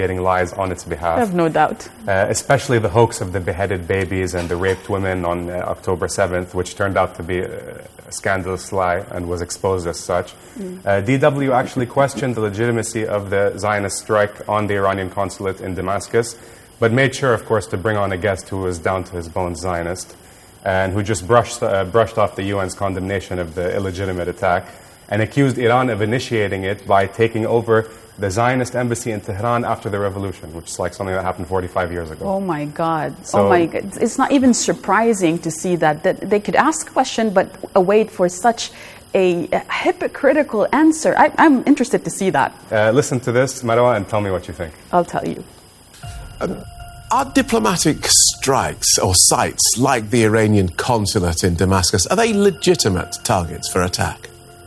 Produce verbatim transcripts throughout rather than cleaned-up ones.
lies on its behalf. I have no doubt. Uh, especially the hoax of the beheaded babies and the raped women on uh, October seventh, which turned out to be a scandalous lie and was exposed as such. Mm. Uh, D W actually questioned the legitimacy of the Zionist strike on the Iranian consulate in Damascus, but made sure, of course, to bring on a guest who was down to his bones Zionist and who just brushed, uh, brushed off the U N's condemnation of the illegitimate attack and accused Iran of initiating it by taking over the Zionist embassy in Tehran after the revolution, which is like something that happened forty-five years ago. Oh my God. So, oh my God. It's not even surprising to see that, that they could ask a question but await for such a, a hypocritical answer. I, I'm interested to see that. Uh, listen to this, Marwa, and tell me what you think. I'll tell you. Um, are diplomatic strikes or sites like the Iranian consulate in Damascus, are they legitimate targets for attack?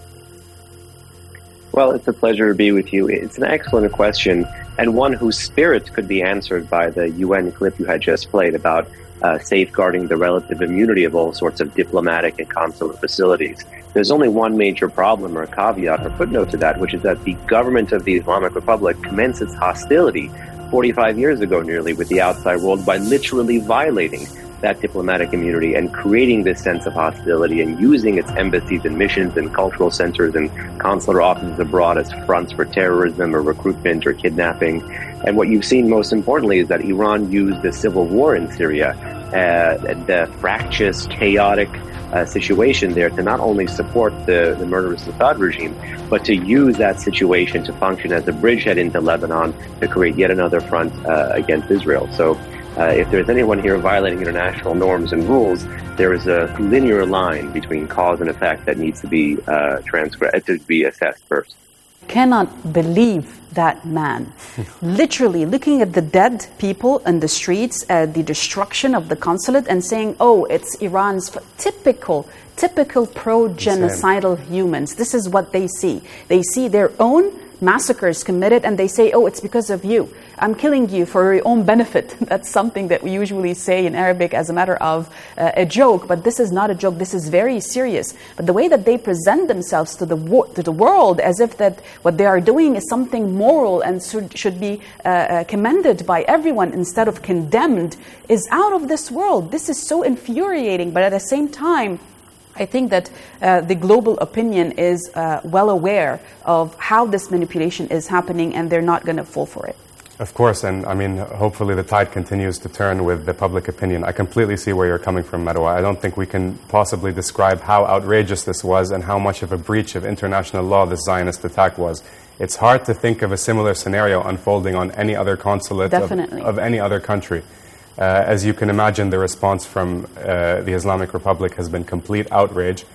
Well, it's a pleasure to be with you. It's an excellent question, and one whose spirit could be answered by the U N clip you had just played about uh, safeguarding the relative immunity of all sorts of diplomatic and consular facilities. There's only one major problem or caveat or footnote to that, which is that the government of the Islamic Republic commenced its hostility forty-five years ago nearly with the outside world by literally violating that diplomatic immunity and creating this sense of hostility and using its embassies and missions and cultural centers and consular offices abroad as fronts for terrorism or recruitment or kidnapping. And what you've seen most importantly is that Iran used the civil war in Syria, uh, the fractious, chaotic uh, situation there to not only support the, the murderous Assad regime, but to use that situation to function as a bridgehead into Lebanon to create yet another front uh, against Israel. So Uh, if there's anyone here violating international norms and rules, there is a linear line between cause and effect that needs to be uh, transcribed to be assessed first. Cannot believe that man. Literally looking at the dead people in the streets, uh, the destruction of the consulate, and saying, "Oh, it's Iran's f-. typical, typical pro-genocidal humans." This is what they see. They see their own massacres committed, and they say, "Oh, it's because of you. I'm killing you for your own benefit." That's something that we usually say in Arabic as a matter of uh, a joke, but this is not a joke. This is very serious. But the way that they present themselves to the wo- to the world as if that what they are doing is something moral and should, should be uh, uh, commended by everyone instead of condemned is out of this world. This is so infuriating, but at the same time, I think that uh, the global opinion is uh, well aware of how this manipulation is happening, and they're not going to fall for it. Of course, and I mean, hopefully the tide continues to turn with the public opinion. I completely see where you're coming from, Marwa. I don't think we can possibly describe how outrageous this was and how much of a breach of international law this Zionist attack was. It's hard to think of a similar scenario unfolding on any other consulate of, of any other country. Uh, as you can imagine, the response from uh, the Islamic Republic has been complete outrage.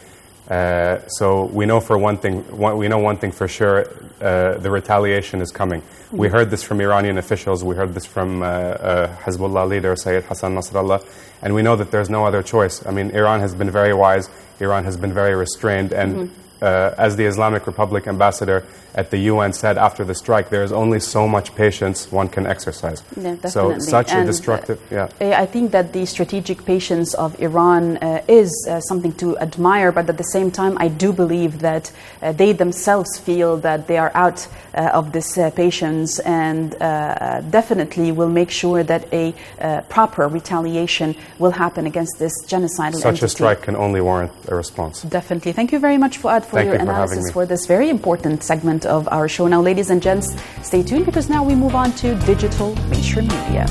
Uh, so we know for one thing, one, we know one thing for sure: uh, the retaliation is coming. Mm-hmm. We heard this from Iranian officials. We heard this from uh, uh, Hezbollah leader Sayyid Hassan Nasrallah, and we know that there's no other choice. I mean, Iran has been very wise. Iran has been very restrained, and mm-hmm. uh, as the Islamic Republic ambassador at the U N said after the strike, there is only so much patience one can exercise. Yeah, definitely. So such and a destructive, yeah. I think that the strategic patience of Iran uh, is uh, something to admire, but at the same time, I do believe that uh, they themselves feel that they are out uh, of this uh, patience, and uh, definitely will make sure that a uh, proper retaliation will happen against this genocidal Such entity. a strike can only warrant a response. Definitely. Thank you very much, Fuad, for Thank your you for analysis for this very important segment of our show. Now, ladies and gents, stay tuned, because now we move on to digital mainstream media.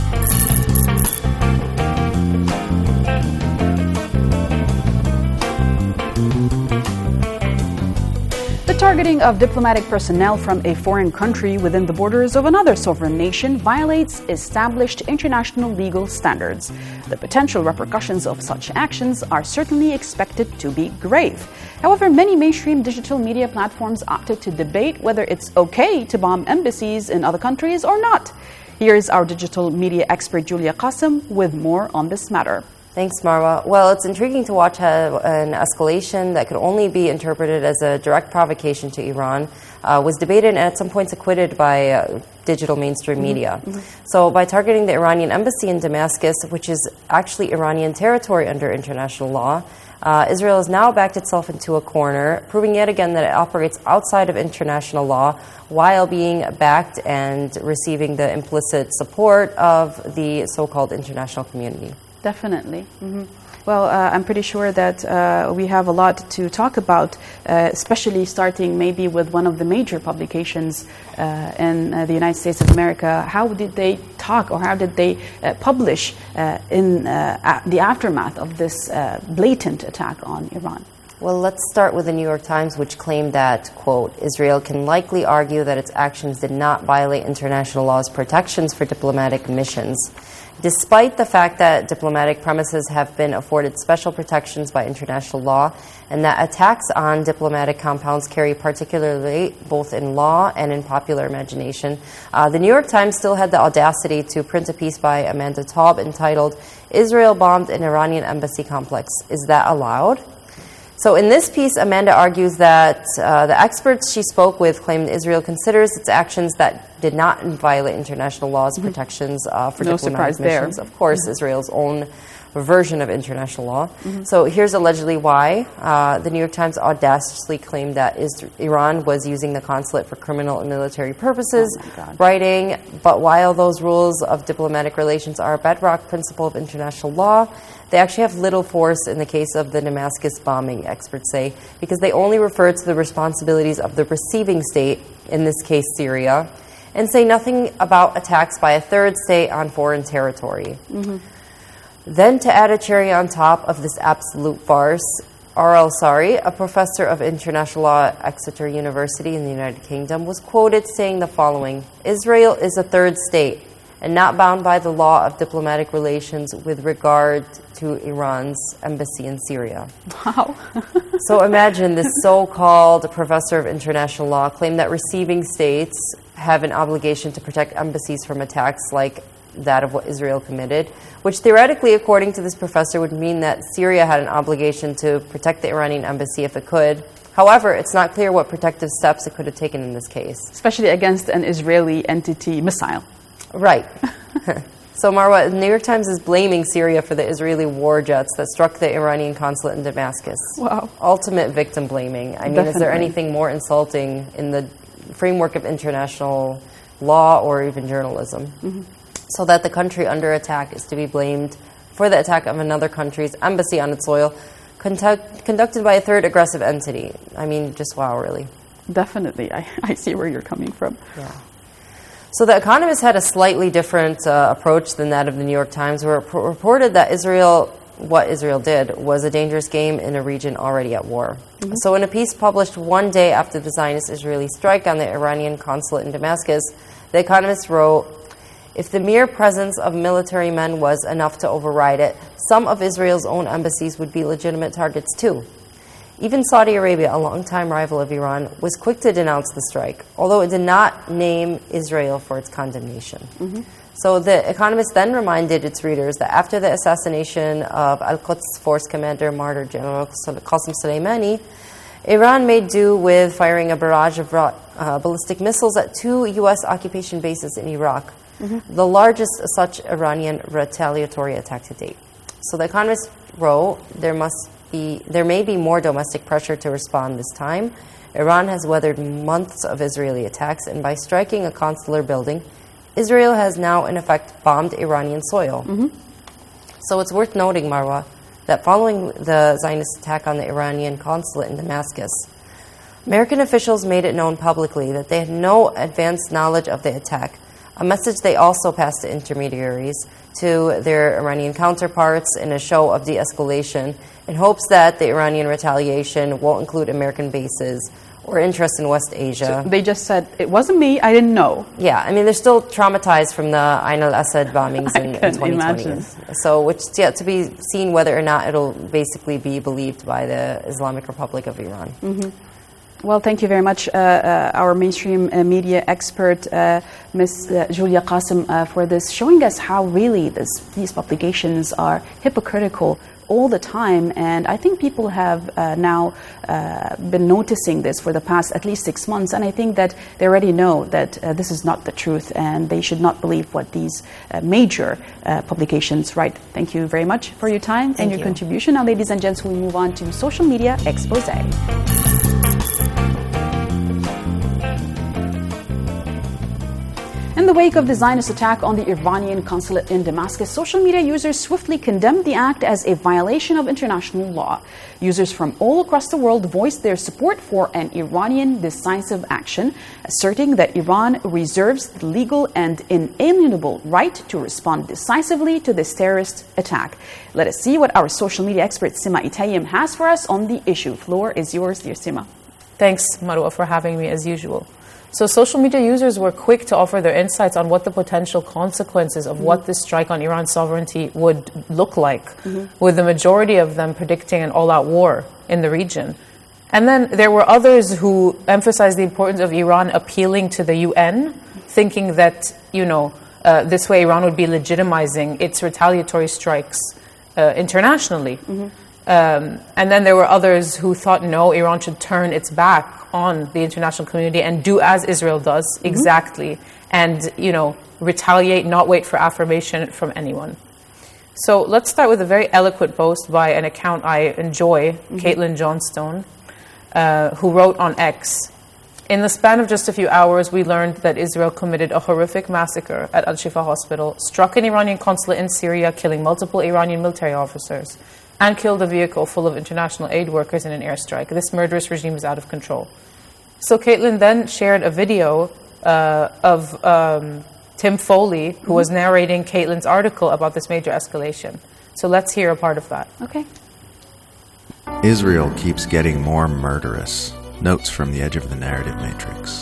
The targeting of diplomatic personnel from a foreign country within the borders of another sovereign nation violates established international legal standards. The potential repercussions of such actions are certainly expected to be grave. However, many mainstream digital media platforms opted to debate whether it's okay to bomb embassies in other countries or not. Here is our digital media expert, Julia Qasim, with more on this matter. Thanks, Marwa. Well, it's intriguing to watch how an escalation that could only be interpreted as a direct provocation to Iran uh, was debated and at some points acquitted by uh, digital mainstream Mm-hmm. media. Mm-hmm. So by targeting the Iranian embassy in Damascus, which is actually Iranian territory under international law, uh, Israel has now backed itself into a corner, proving yet again that it operates outside of international law while being backed and receiving the implicit support of the so-called international community. Definitely. Mm-hmm. Well, uh, I'm pretty sure that uh, we have a lot to talk about, uh, especially starting maybe with one of the major publications uh, in uh, the United States of America. How did they talk, or how did they uh, publish uh, in uh, a- the aftermath of this uh, blatant attack on Iran? Well, let's start with the New York Times, which claimed that, quote, Israel can likely argue that its actions did not violate international law's protections for diplomatic missions, despite the fact that diplomatic premises have been afforded special protections by international law, and that attacks on diplomatic compounds carry particular weight both in law and in popular imagination. Uh, the New York Times still had the audacity to print a piece by Amanda Taub entitled, Israel bombed an Iranian embassy complex. Is that allowed? So in this piece, Amanda argues that uh, the experts she spoke with claimed Israel considers its actions that did not violate international law's mm-hmm. protections uh, for no diplomatic surprise there. missions. Of course, mm-hmm. Israel's own version of international law. Mm-hmm. So here's allegedly why. Uh, the New York Times audaciously claimed that is- Iran was using the consulate for criminal and military purposes, oh writing, but while those rules of diplomatic relations are a bedrock principle of international law, they actually have little force in the case of the Damascus bombing, experts say, because they only refer to the responsibilities of the receiving state, in this case Syria, and say nothing about attacks by a third state on foreign territory. Mm-hmm. Then to add a cherry on top of this absolute farce, R L Sari, a professor of international law at Exeter University in the United Kingdom, was quoted saying the following, Israel is a third state and not bound by the law of diplomatic relations with regard to Iran's embassy in Syria. Wow. So imagine this so-called professor of international law claimed that receiving states have an obligation to protect embassies from attacks like that of what Israel committed, which theoretically, according to this professor, would mean that Syria had an obligation to protect the Iranian embassy if it could. However, it's not clear what protective steps it could have taken in this case. Especially against an Israeli entity missile. Right. So, Marwa, the New York Times is blaming Syria for the Israeli war jets that struck the Iranian consulate in Damascus. Wow. Ultimate victim blaming. I mean, Definitely. Is there anything more insulting in the framework of international law or even journalism? Mm-hmm. So that the country under attack is to be blamed for the attack of another country's embassy on its soil, conduct, conducted by a third aggressive entity. I mean, just wow, really. Definitely. I, I see where you're coming from. Yeah. So The Economist had a slightly different uh, approach than that of the New York Times, where it p- reported that Israel, what Israel did, was a dangerous game in a region already at war. Mm-hmm. So in a piece published one day after the Zionist-Israeli strike on the Iranian consulate in Damascus, The Economist wrote, if the mere presence of military men was enough to override it, some of Israel's own embassies would be legitimate targets too. Even Saudi Arabia, a longtime rival of Iran, was quick to denounce the strike, although it did not name Israel for its condemnation. Mm-hmm. So The Economist then reminded its readers that after the assassination of Al-Quds Force Commander Martyr General Qasem Soleimani, Iran made do with firing a barrage of uh, ballistic missiles at two U S occupation bases in Iraq, mm-hmm. the largest such Iranian retaliatory attack to date. So The Economist wrote, there must be, there may be more domestic pressure to respond this time. Iran has weathered months of Israeli attacks, and by striking a consular building, Israel has now, in effect, bombed Iranian soil. Mm-hmm. So it's worth noting, Marwa, that following the Zionist attack on the Iranian consulate in Damascus, American officials made it known publicly that they had no advanced knowledge of the attack, a message they also passed to intermediaries, to their Iranian counterparts in a show of de-escalation, in hopes that the Iranian retaliation won't include American bases or interest in West Asia. So they just said, it wasn't me, I didn't know. Yeah, I mean, they're still traumatized from the Ain al-Assad bombings in, in twenty twenty. Imagine. So it's yet to be seen whether or not it'll basically be believed by the Islamic Republic of Iran. Mm-hmm. Well, thank you very much, uh, uh, our mainstream uh, media expert, uh, Miz Uh, Julia Qasim, uh, for this, showing us how really this, these publications are hypocritical all the time. And I think people have uh, now uh, been noticing this for the past at least six months. And I think that they already know that uh, this is not the truth and they should not believe what these uh, major uh, publications write. Thank you very much for your time Thank and your you. contribution. Now, ladies and gents, we move on to social media expose. In the wake of the Zionist attack on the Iranian consulate in Damascus, social media users swiftly condemned the act as a violation of international law. Users from all across the world voiced their support for an Iranian decisive action, asserting that Iran reserves the legal and inalienable right to respond decisively to this terrorist attack. Let us see what our social media expert Sima Itayim has for us on the issue. Floor is yours, dear Sima. Thanks, Marwa, for having me as usual. So social media users were quick to offer their insights on what the potential consequences of mm-hmm. what this strike on Iran's sovereignty would look like, mm-hmm. with the majority of them predicting an all-out war in the region. And then there were others who emphasized the importance of Iran appealing to the U N, thinking that, you know, uh, this way Iran would be legitimizing its retaliatory strikes uh, internationally. Mm-hmm. Um, and then there were others who thought, no, Iran should turn its back on the international community and do as Israel does, mm-hmm. exactly, and, you know, retaliate, not wait for affirmation from anyone. So let's start with a very eloquent post by an account I enjoy, mm-hmm. Caitlin Johnstone, uh, who wrote on X, "In the span of just a few hours, we learned that Israel committed a horrific massacre at Al-Shifa Hospital, struck an Iranian consulate in Syria, killing multiple Iranian military officers, and killed a vehicle full of international aid workers in an airstrike. This murderous regime is out of control." So Caitlin then shared a video uh, of um, Tim Foley, who mm-hmm. was narrating Caitlin's article about this major escalation. So let's hear a part of that. Okay. Israel keeps getting more murderous. Notes from the edge of the narrative matrix.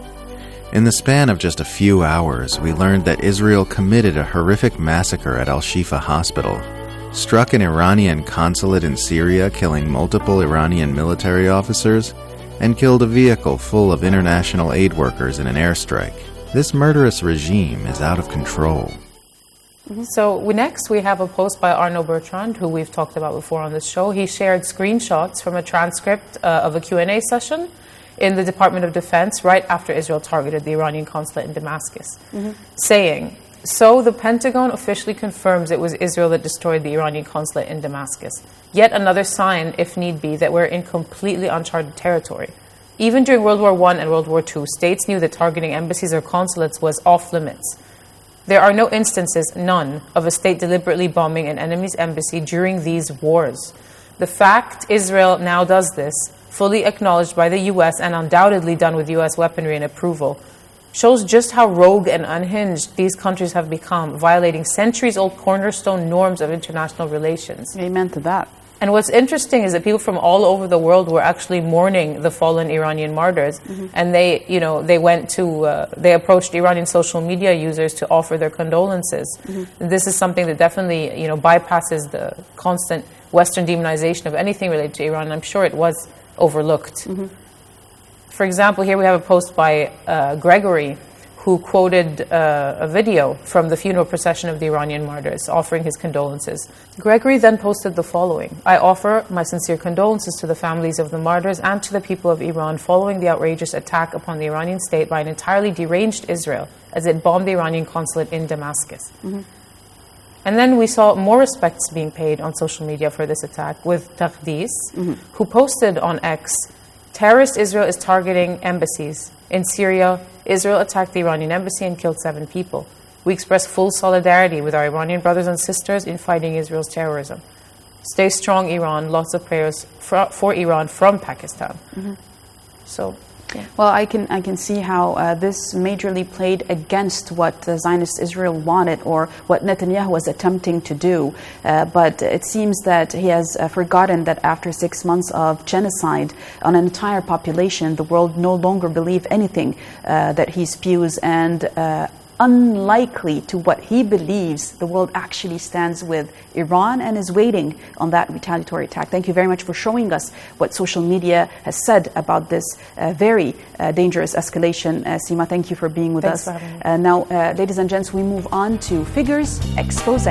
In the span of just a few hours, we learned that Israel committed a horrific massacre at Al-Shifa Hospital, struck an Iranian consulate in Syria, killing multiple Iranian military officers, and killed a vehicle full of international aid workers in an airstrike. This murderous regime is out of control. Mm-hmm. So we, next we have a post by Arno Bertrand, who we've talked about before on this show. He shared screenshots from a transcript uh, of a Q and A session in the Department of Defense right after Israel targeted the Iranian consulate in Damascus, mm-hmm. saying, "So the Pentagon officially confirms it was Israel that destroyed the Iranian consulate in Damascus. Yet another sign, if need be, that we're in completely uncharted territory. Even during World War One and World War Two, states knew that targeting embassies or consulates was off limits. There are no instances, none, of a state deliberately bombing an enemy's embassy during these wars. The fact Israel now does this, fully acknowledged by the U S and undoubtedly done with U S weaponry and approval, shows just how rogue and unhinged these countries have become, violating centuries-old cornerstone norms of international relations." Amen to that. And what's interesting is that people from all over the world were actually mourning the fallen Iranian martyrs, mm-hmm. and they, you know, they went to, uh, they approached Iranian social media users to offer their condolences. Mm-hmm. This is something that definitely, you know, bypasses the constant Western demonization of anything related to Iran. I'm sure it was overlooked. Mm-hmm. For example, here we have a post by uh, Gregory, who quoted uh, a video from the funeral procession of the Iranian martyrs, offering his condolences. Gregory then posted the following: "I offer my sincere condolences to the families of the martyrs and to the people of Iran following the outrageous attack upon the Iranian state by an entirely deranged Israel as it bombed the Iranian consulate in Damascus." Mm-hmm. And then we saw more respects being paid on social media for this attack with Taqdis, mm-hmm. who posted on X, "Terrorist Israel is targeting embassies. In Syria, Israel attacked the Iranian embassy and killed seven people. We express full solidarity with our Iranian brothers and sisters in fighting Israel's terrorism. Stay strong, Iran. Lots of prayers for, for Iran from Pakistan." Mm-hmm. So, yeah. Well, I can I can see how uh, this majorly played against what uh, Zionist Israel wanted or what Netanyahu was attempting to do. Uh, but it seems that he has uh, forgotten that after six months of genocide on an entire population, the world no longer believes anything uh, that he spews. And uh, unlikely to what he believes the world actually stands with Iran and is waiting on that retaliatory attack. Thank you very much for showing us what social media has said about this uh, very uh, dangerous escalation. Uh, Seema, thank you for being with Thanks us. for having me. Uh, now, uh, ladies and gents, we move on to Figures Expose.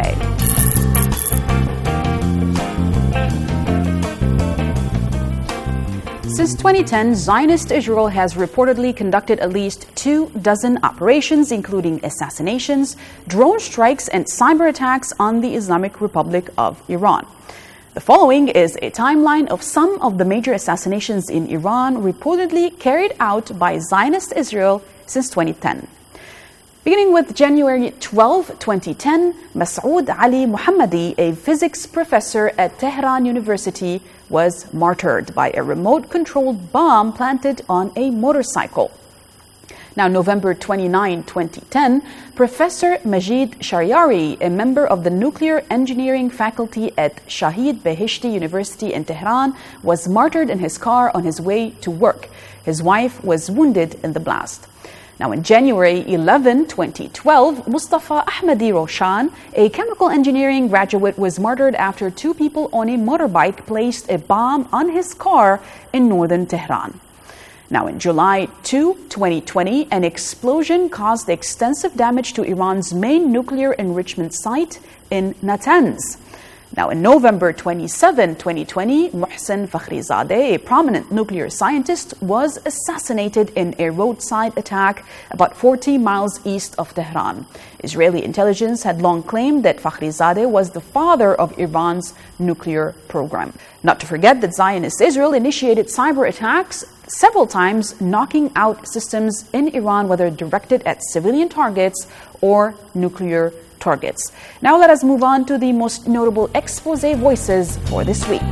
Since twenty ten, Zionist Israel has reportedly conducted at least two dozen operations, including assassinations, drone strikes, and cyber attacks on the Islamic Republic of Iran. The following is a timeline of some of the major assassinations in Iran reportedly carried out by Zionist Israel since twenty ten. Beginning with January twelfth, twenty ten, Masoud Ali Mohammadi, a physics professor at Tehran University, was martyred by a remote-controlled bomb planted on a motorcycle. Now, November twenty-ninth, twenty ten, Professor Majid Shariari, a member of the nuclear engineering faculty at Shahid Beheshti University in Tehran, was martyred in his car on his way to work. His wife was wounded in the blast. Now, on January eleventh, twenty twelve, Mustafa Ahmadi Roshan, a chemical engineering graduate, was martyred after two people on a motorbike placed a bomb on his car in northern Tehran. Now, in July second, twenty twenty, an explosion caused extensive damage to Iran's main nuclear enrichment site in Natanz. Now, in November twenty-seventh, twenty twenty, Mohsen Fakhrizadeh, a prominent nuclear scientist, was assassinated in a roadside attack about forty miles east of Tehran. Israeli intelligence had long claimed that Fakhrizadeh was the father of Iran's nuclear program. Not to forget that Zionist Israel initiated cyber attacks several times, knocking out systems in Iran, whether directed at civilian targets or nuclear targets. Now let us move on to the most notable expose voices for this week.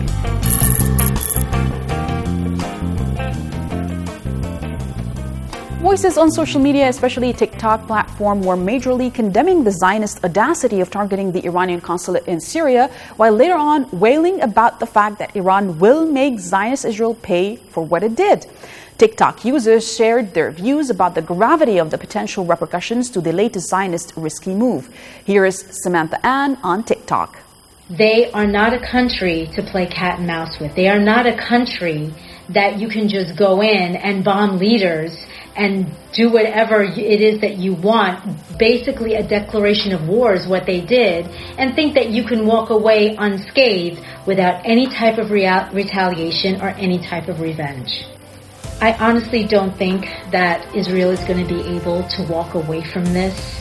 Voices on social media, especially TikTok platform, were majorly condemning the Zionist audacity of targeting the Iranian consulate in Syria, while later on wailing about the fact that Iran will make Zionist Israel pay for what it did. TikTok users shared their views about the gravity of the potential repercussions to the latest Zionist risky move. Here is Samantha Ann on TikTok. They are not a country to play cat and mouse with. They are not a country that you can just go in and bomb leaders and do whatever it is that you want. Basically, a declaration of war is what they did, and think that you can walk away unscathed without any type of rea- retaliation or any type of revenge. I honestly don't think that Israel is going to be able to walk away from this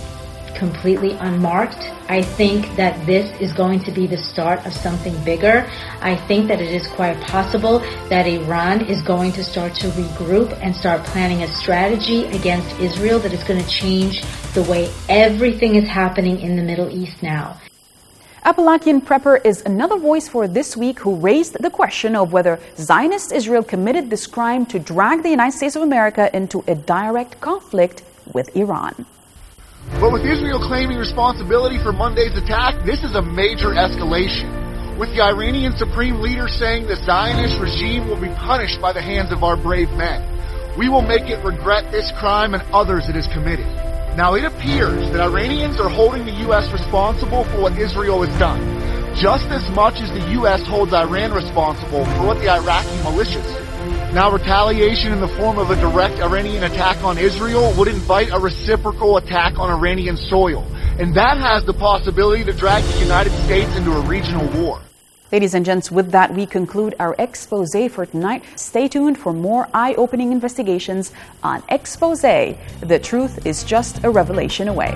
completely unmarked. I think that this is going to be the start of something bigger. I think that it is quite possible that Iran is going to start to regroup and start planning a strategy against Israel that is going to change the way everything is happening in the Middle East now. Appalachian Prepper is another voice for this week who raised the question of whether Zionist Israel committed this crime to drag the United States of America into a direct conflict with Iran. But with Israel claiming responsibility for Monday's attack, this is a major escalation. With the Iranian Supreme Leader saying the Zionist regime will be punished by the hands of our brave men. We will make it regret this crime and others it has committed. Now, it appears that Iranians are holding the U S responsible for what Israel has done, just as much as the U S holds Iran responsible for what the Iraqi militias did. Now, retaliation in the form of a direct Iranian attack on Israel would invite a reciprocal attack on Iranian soil, and that has the possibility to drag the United States into a regional war. Ladies and gents, with that, we conclude our expose for tonight. Stay tuned for more eye-opening investigations on Expose. The truth is just a revelation away.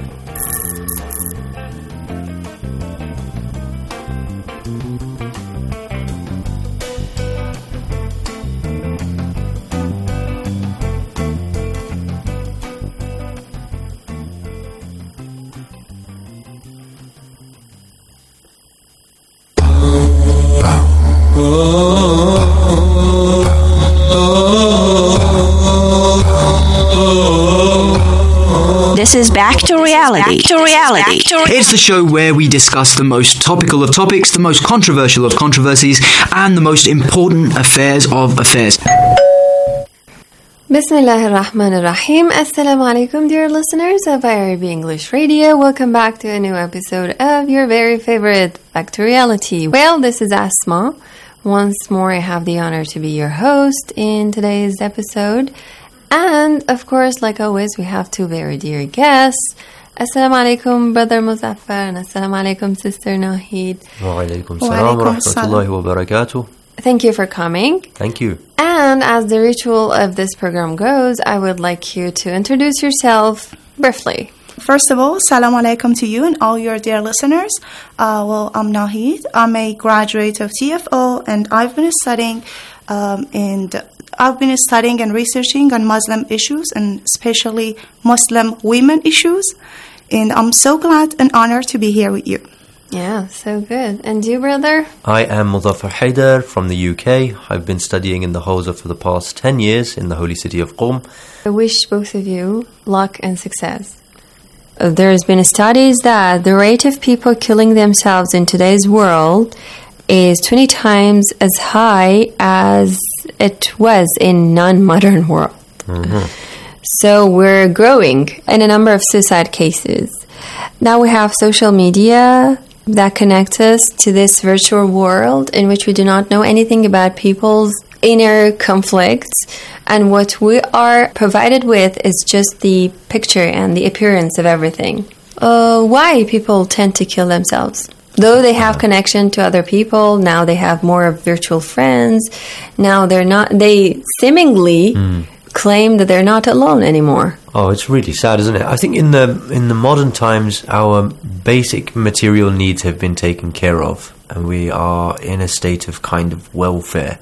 This is Back to Reality. Back to Reality. It's the show where we discuss the most topical of topics, the most controversial of controversies, and the most important affairs of affairs. Bismillahir Rahmanir Rahim. Assalamu alaikum, dear listeners of I R B English Radio. Welcome back to a new episode of your very favorite Back to Reality. Well, this is Asma. Once more, I have the honor to be your host in today's episode. And, of course, like always, we have two very dear guests. Assalamu alaikum, Brother Muzaffar, and Assalamu alaikum, Sister Nahid. Wa alaikum salam wa rahmatullahi wa barakatuh. Thank you for coming. Thank you. And as the ritual of this program goes, I would like you to introduce yourself briefly. First of all, salam alaikum to you and all your dear listeners. Uh, well, I'm Nahid. I'm a graduate of T F O, and I've been studying um, and I've been studying and researching on Muslim issues, and especially Muslim women issues. And I'm so glad and honored to be here with you. Yeah, so good. And you, brother? I am Muzaffar Haidar from the U K. I've been studying in the Hawza for the past ten years in the holy city of Qom. I wish both of you luck and success. There's been studies that the rate of people killing themselves in today's world is twenty times as high as it was in non-modern world. Mm-hmm. So we're growing in a number of suicide cases. Now we have social media that connects us to this virtual world in which we do not know anything about people's inner conflicts, and what we are provided with is just the picture and the appearance of everything. Uh, why people tend to kill themselves? Though they have connection to other people, now they have more virtual friends. Now they're not. They seemingly mm. claim that they're not alone anymore. Oh, it's really sad, isn't it? I think in the in the modern times, our basic material needs have been taken care of, and we are in a state of kind of welfare.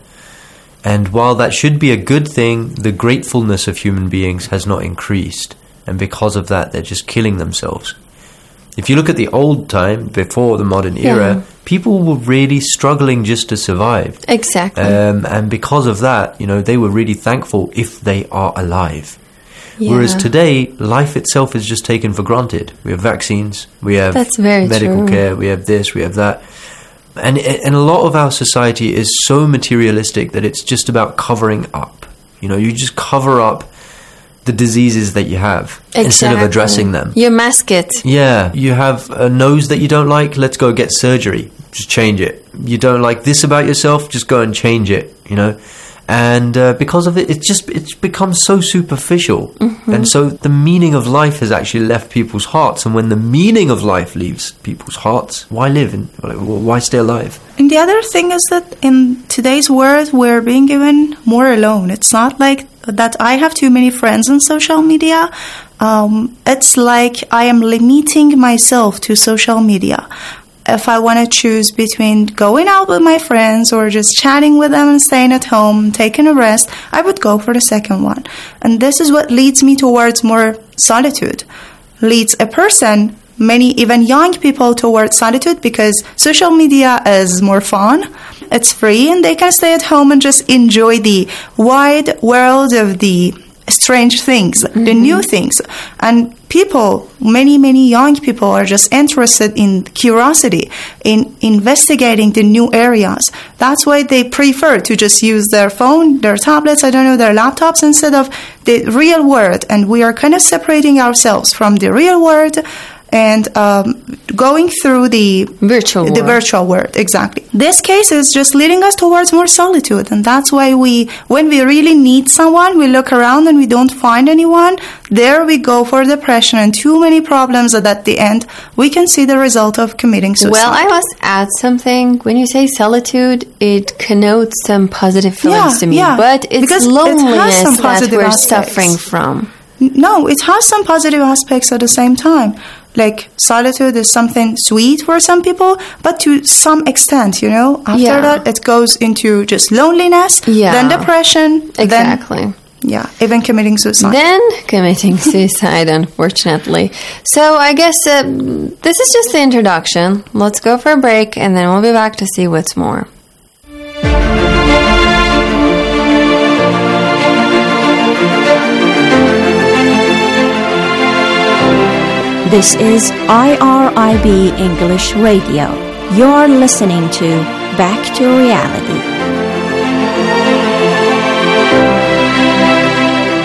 And while that should be a good thing, the gratefulness of human beings has not increased, and because of that, they're just killing themselves. If you look at the old time, before the modern era, yeah. people were really struggling just to survive. Exactly. Um, and because of that, you know, they were really thankful if they are alive. Yeah. Whereas today, life itself is just taken for granted. We have vaccines, we have That's very medical true. care, we have this, we have that. And, and a lot of our society is so materialistic that it's just about covering up. You know, you just cover up the diseases that you have exactly. instead of addressing them. You mask it. Yeah, you have a nose that you don't like, let's go get surgery. Just change it. You don't like this about yourself, just go and change it, you know. And uh, because of it, it's just it's become so superficial. Mm-hmm. And so the meaning of life has actually left people's hearts. And when the meaning of life leaves people's hearts, why live? And why stay alive? And the other thing is that in today's world, we're being given more alone. It's not like that I have too many friends on social media. Um, it's like I am limiting myself to social media. If I want to choose between going out with my friends or just chatting with them and staying at home, taking a rest, I would go for the second one. And this is what leads me towards more solitude. Leads a person, many even young people, towards solitude because social media is more fun. It's free and they can stay at home and just enjoy the wide world of the strange things, mm-hmm. the new things. And people, many, many young people are just interested in curiosity, in investigating the new areas. That's why they prefer to just use their phone, their tablets, I don't know, their laptops instead of the real world. And we are kind of separating ourselves from the real world and um, going through the virtual the world. virtual world. Exactly. This case is just leading us towards more solitude, and that's why we, when we really need someone, we look around and we don't find anyone. There we go for depression and too many problems that at the end we can see the result of committing suicide. Well, I must add something. When you say solitude, it connotes some positive feelings yeah, to me, yeah. but it's because loneliness it that we're aspects. suffering from. No, it has some positive aspects at the same time. Like, solitude is something sweet for some people, but to some extent, you know, after yeah. that, it goes into just loneliness, yeah. then depression, exactly. Then, yeah, even committing suicide. Then committing suicide, unfortunately. So I guess uh, this is just the introduction. Let's go for a break, and then we'll be back to see what's more. This is I R I B English Radio. You're listening to Back to Reality.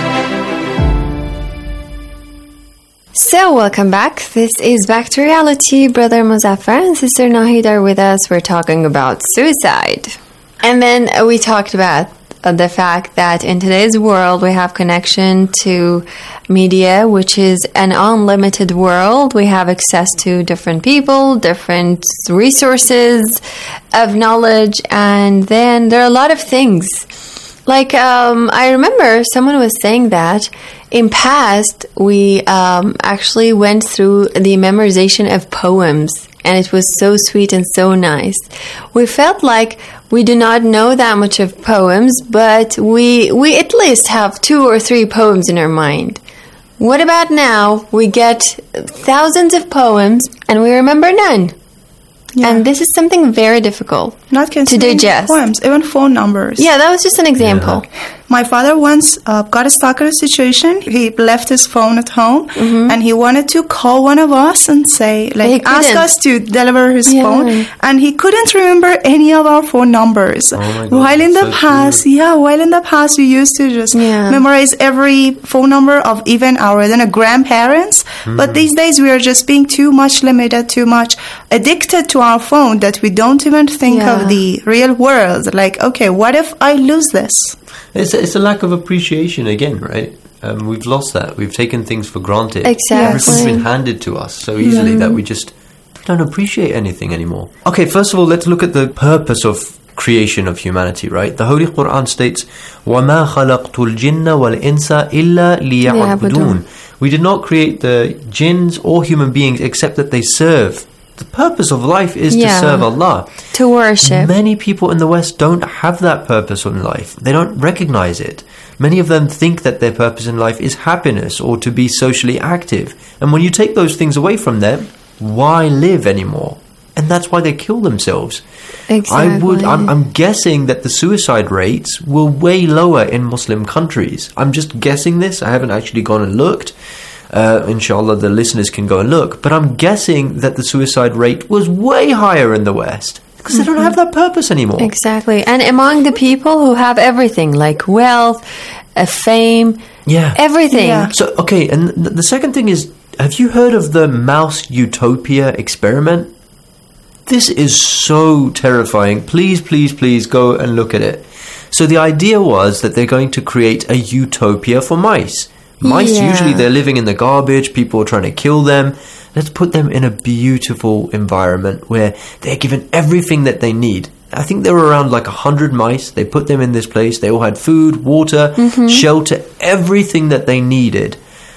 So, welcome back. This is Back to Reality. Brother Muzaffar and Sister Nahid are with us. We're talking about suicide. And then uh, we talked about uh, the fact that in today's world we have connection to media, which is an unlimited world. We have access to different people, different resources of knowledge, and then there are a lot of things. Like, um, I remember someone was saying that in past, we um, actually went through the memorization of poems, and it was so sweet and so nice. We felt like we do not know that much of poems, but we we at least have two or three poems in our mind. What about now? We get thousands of poems, and we remember none. Yeah. And this is something very difficult Not to digest. Poems, even phone numbers. Yeah, that was just an example. Yeah. My father once uh, got stuck in a situation. He left his phone at home, mm-hmm. and he wanted to call one of us and say, like, ask us to deliver his yeah. phone. And he couldn't remember any of our phone numbers. Oh my God, while in the so past, true. yeah, while in the past, we used to just yeah. memorize every phone number of even our then grandparents. Mm-hmm. But these days, we are just being too much limited, too much addicted to our phone that we don't even think yeah. of the real world. Like, okay, what if I lose this? It's a, it's a lack of appreciation again, right? Um, we've lost that. We've taken things for granted. Exactly. Everything's been handed to us so easily mm. that we just we don't appreciate anything anymore. Okay, first of all, let's look at the purpose of creation of humanity, right? The Holy Quran states, وَمَا خَلَقْتُ الْجِنَّ وَالْإِنسَ إِلَّا لِيَعْبُدُونَ. We did not create the jinns or human beings except that they serve. The purpose of life is yeah. to serve Allah. To worship. Many people in the West don't have that purpose in life. They don't recognize it. Many of them think that their purpose in life is happiness or to be socially active. And when you take those things away from them, why live anymore? And that's why they kill themselves. Exactly. I would, I'm, I'm guessing that the suicide rates were way lower in Muslim countries. I'm just guessing this. I haven't actually gone and looked. Uh, inshallah, the listeners can go and look. But I'm guessing that the suicide rate was way higher in the West because mm-hmm. they don't have that purpose anymore. Exactly. And among the people who have everything, like wealth, uh, fame, yeah, everything. Yeah. So, okay, and th- the second thing is, have you heard of the mouse utopia experiment? This is so terrifying. Please, please, please go and look at it. So the idea was that they're going to create a utopia for mice. Mice, yeah. usually they're living in the garbage, people are trying to kill them. Let's put them in a beautiful environment where they're given everything that they need. I think there were around like a hundred mice. They put them in this place. They all had food, water, mm-hmm. shelter, everything that they needed.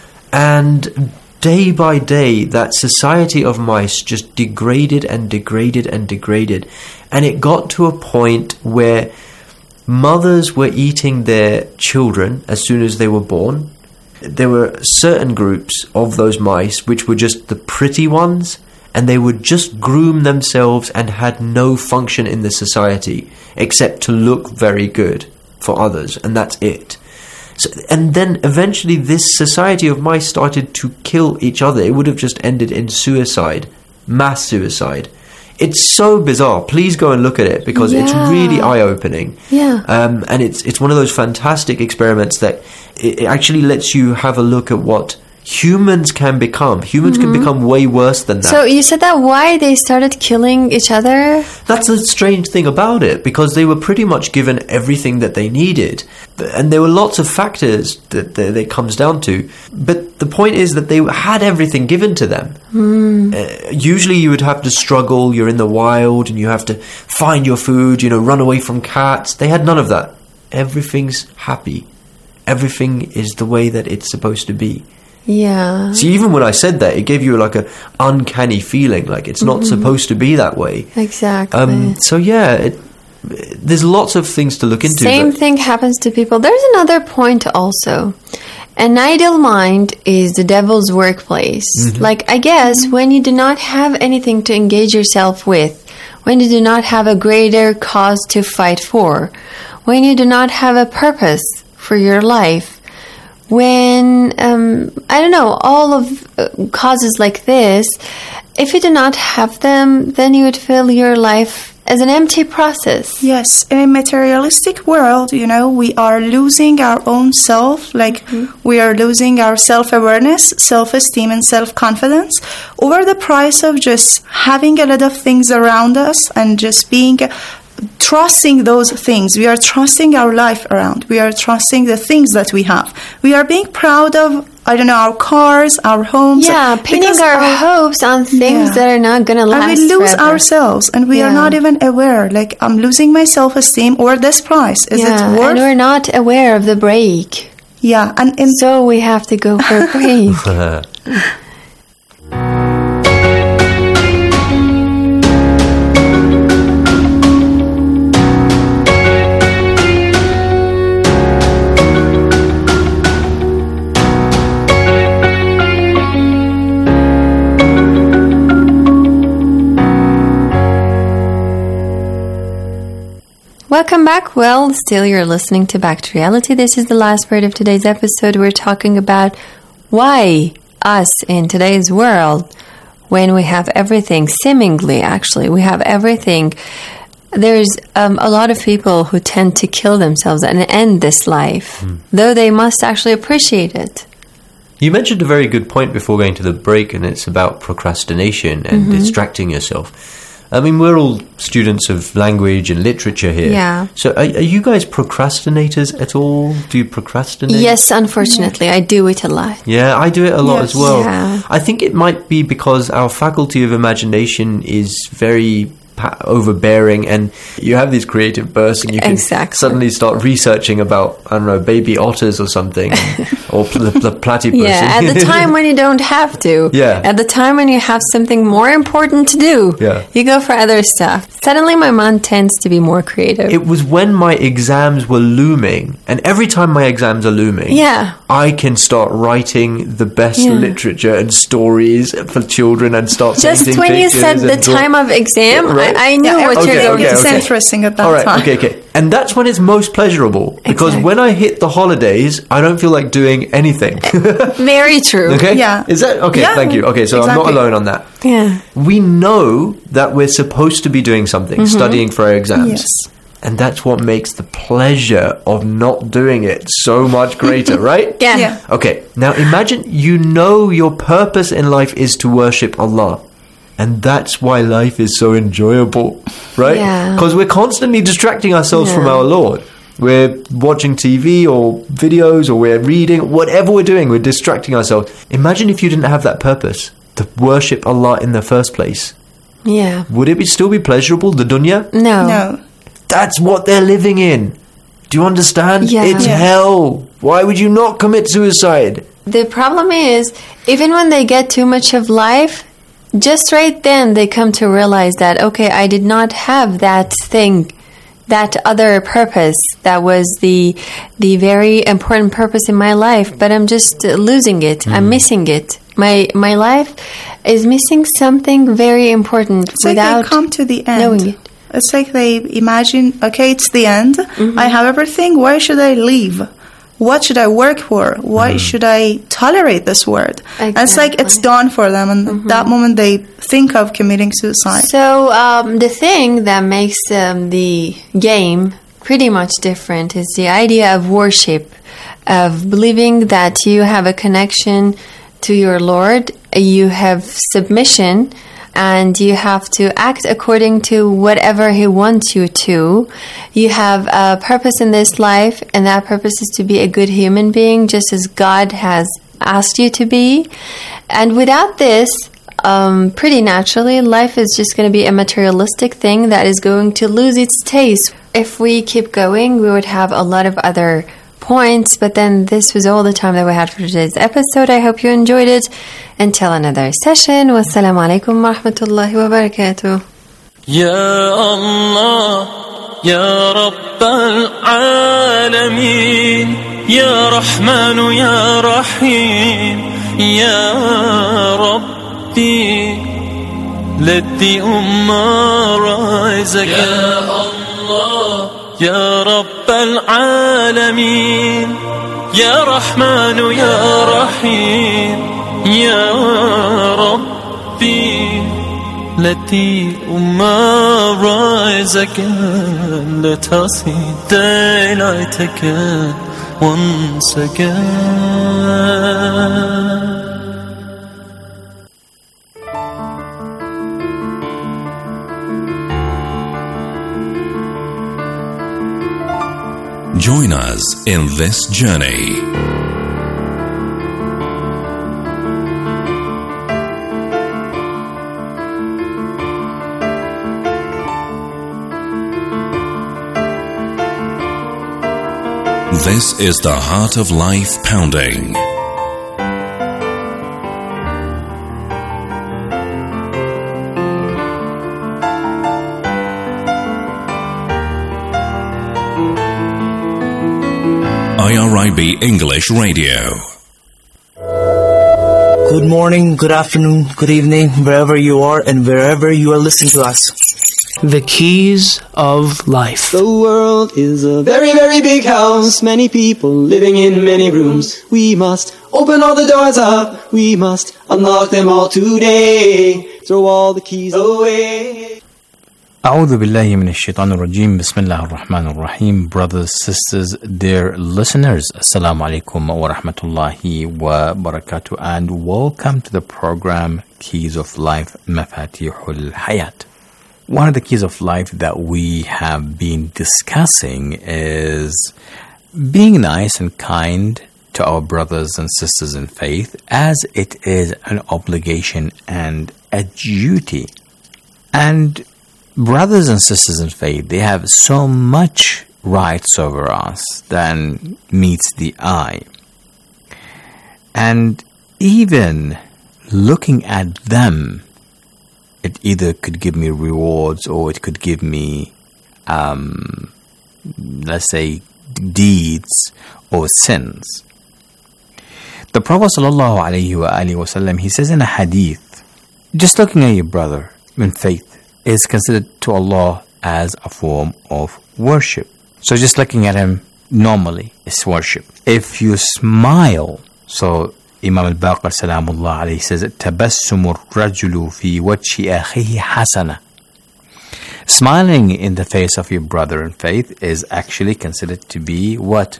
And day by day, that society of mice just degraded and degraded and degraded. And it got to a point where mothers were eating their children as soon as they were born. There were certain groups of those mice which were just the pretty ones, and they would just groom themselves and had no function in the society except to look very good for others, and that's it. So, and then eventually this society of mice started to kill each other. It would have just ended in suicide, mass suicide. It's so bizarre. Please go and look at it because yeah. it's really eye-opening. Yeah. Um, and it's it's one of those fantastic experiments that it, it actually lets you have a look at what humans can become. Humans mm-hmm. can become way worse than that. So you said that why they started killing each other? That's the strange thing about it, because they were pretty much given everything that they needed. And there were lots of factors that, that it comes down to. But the point is that they had everything given to them. Mm. Uh, usually you would have to struggle. You're in the wild and you have to find your food, you know, run away from cats. They had none of that. Everything's happy. Everything is the way that it's supposed to be. Yeah. See, even when I said that, it gave you like a uncanny feeling, like it's not mm-hmm. supposed to be that way. Exactly. Um, so yeah, it, there's lots of things to look into. Same thing happens to people. There's another point also. An idle mind is the devil's workplace. Mm-hmm. Like, I guess when you do not have anything to engage yourself with, when you do not have a greater cause to fight for, when you do not have a purpose for your life, when, um, I don't know, all of uh, causes like this, if you do not have them, then you would feel your life as an empty process. Yes, in a materialistic world, you know, we are losing our own self, like mm-hmm. we are losing our self-awareness, self-esteem, and self-confidence over the price of just having a lot of things around us and just being, trusting those things. We are trusting our life around. We are trusting the things that we have. We are being proud of, I don't know, our cars, our homes. Yeah, pinning our, our hopes on things yeah. that are not going to last And we lose forever. ourselves, and we yeah. are not even aware. Like, I'm losing my self-esteem over this price. Is yeah, it worth? And we're not aware of the break. Yeah, and in so we have to go for a break. Welcome back. Well, still you're listening to Back to Reality. This is the last part of today's episode. We're talking about why us in today's world, when we have everything, seemingly actually, we have everything, there's um, a lot of people who tend to kill themselves and end this life, mm. though they must actually appreciate it. You mentioned a very good point before going to the break, and it's about procrastination and mm-hmm. distracting yourself. I mean, we're all students of language and literature here. Yeah. So are, are you guys procrastinators at all? Do you procrastinate? Yes, unfortunately. I do it a lot. Yeah, I do it a lot yes. as well. Yeah. I think it might be because our faculty of imagination is very pa- overbearing, and you have these creative bursts and you can exactly. suddenly start researching about, I don't know, baby otters or something, or pl- the platypus. Yeah, at the time when you don't have to. Yeah. At the time when you have something more important to do. Yeah. You go for other stuff. Suddenly my mind tends to be more creative. It was when my exams were looming, and every time my exams are looming, yeah. I can start writing the best yeah. literature and stories for children and start Just painting when you said the draw- time of exam, right. I, I knew yeah, what okay, you're going okay, to okay. say. It's interesting at that All right, time. okay, okay. And that's when it's most pleasurable, because exactly. when I hit the holidays, I don't feel like doing anything. Very true. Okay? Yeah. Is that okay? Yeah, thank you. Okay, so exactly. I'm not alone on that. Yeah. We know that we're supposed to be doing something, mm-hmm. studying for our exams. Yes. And that's what makes the pleasure of not doing it so much greater, right? Yeah. yeah. Okay, now imagine you know your purpose in life is to worship Allah. And that's why life is so enjoyable, right? Yeah. Because we're constantly distracting ourselves yeah. from our Lord. We're watching T V or videos, or we're reading, whatever we're doing, we're distracting ourselves. Imagine if you didn't have that purpose, to worship Allah in the first place. Yeah. Would it be, still be pleasurable, the dunya? No. No. That's what they're living in. Do you understand? Yeah. It's yeah. hell. Why would you not commit suicide? The problem is, even when they get too much of life, just right then they come to realize that, okay, I did not have that thing, that other purpose that was the the very important purpose in my life, but I'm just losing it. Mm. I'm missing it. My my life is missing something very important it's without like they come to the end. knowing it. It's like they imagine, okay, it's the end. Mm-hmm. I have everything. Why should I leave? What should I work for? Why mm. should I tolerate this world? Exactly. And it's like it's done for them. And mm-hmm. at that moment, they think of committing suicide. So um, the thing that makes um, the game pretty much different is the idea of worship, of believing that you have a connection to your Lord, you have submission, and you have to act according to whatever He wants you to. You have a purpose in this life, and that purpose is to be a good human being, just as God has asked you to be. And without this, um, pretty naturally, life is just going to be a materialistic thing that is going to lose its taste. If we keep going, we would have a lot of other points, but then this was all the time that we had for today's episode. I hope you enjoyed it. Until another session, wassalamu alaikum wa rahmatullahi wa barakatuh. Ya Allah, Ya Rabbal Alameen, Ya Rahman, Ya Rahim, Ya Rabbi, let the Ummah rise again. Ya Allah, Ya Rabbal Alameen, Ya Rahman, Ya Rahim, Ya Rabbi, Let the Ummah rise again. Let us see daylight again, once again. Join us in this journey. This is the Heart of Life Pounding. I R I B English Radio. Good morning, good afternoon, good evening, wherever you are and wherever you are listening to us. The keys of life. The world is a very, very big house. Many people living in many rooms. We must open all the doors up. We must unlock them all today. Throw all the keys away. أعوذ بالله من الشيطان الرجيم. بسم الله الرحمن الرحيم. Brothers, sisters, dear listeners, Assalamu alaikum wa rahmatullahi wa barakatuh, and welcome to the program Keys of Life, Mafatihul Hayat. One of the keys of life that we have been discussing is being nice and kind to our brothers and sisters in faith, as it is an obligation and a duty. And brothers and sisters in faith, they have so much rights over us than meets the eye. And even looking at them, it either could give me rewards or it could give me, um, let's say, deeds or sins. The Prophet sallallahu alaihi wasallam, he says in a hadith, just looking at your brother in faith is considered to Allah as a form of worship. So just looking at him normally is worship. If you smile, so Imam al-Baqir salamullah alayhi says, تَبَسُّمُ الرَّجُلُ فِي وَجْهِ أَخِيهِ حَسَنًا. Smiling in the face of your brother in faith is actually considered to be what?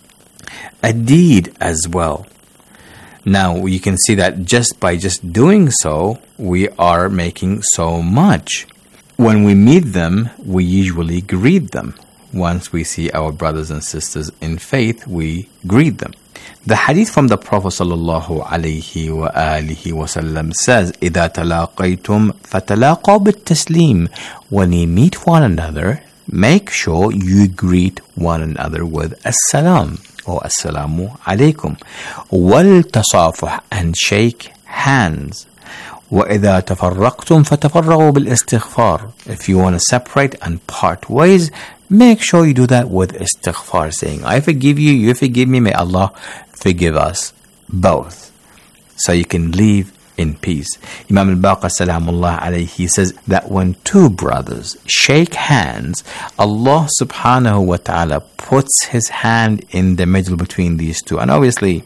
A deed as well. Now, you can see that just by just doing so, we are making so much. When we meet them, we usually greet them. Once we see our brothers and sisters in faith, we greet them. The hadith from the Prophet sallallahu alayhi wa alihi wasallam says, إِذَا تَلَاقَيْتُمْ فَتَلَاقَوْا بِالتَّسْلِيمِ. When you meet one another, make sure you greet one another with as-salam or assalamu alaykum. وَالْتَصَافُحْ, and shake hands. وَإِذَا تَفَرَّقْتُمْ فَتَفَرَّقُوا بِالْإِسْتِغْفَارِ. If you want to separate and part ways, make sure you do that with istighfar, saying, I forgive you, you forgive me, may Allah forgive us both. So you can live in peace. Imam al-Baqir salamullah alayhi, he says that when two brothers shake hands, Allah subhanahu wa ta'ala puts his hand in the middle between these two. And obviously,